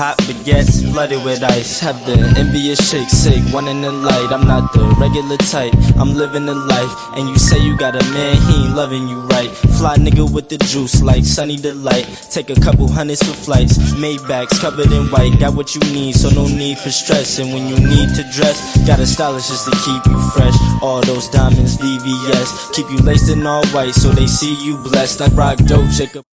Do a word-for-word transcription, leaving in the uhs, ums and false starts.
hot baguettes flooded with ice. Have the envious chick sick, one in the light. I'm not the regular type, I'm living the life. And you say you got a man, he ain't loving you right. Fly nigga with the juice like Sunny Delight. Take a couple hundreds for flights, Maybachs covered in white. Got what you need, so no need for stress. And when you need to dress, got a stylist just to keep you fresh. All those diamonds V V S keep you laced in all white, so they see you blessed. Like Rock Dope, Jacob.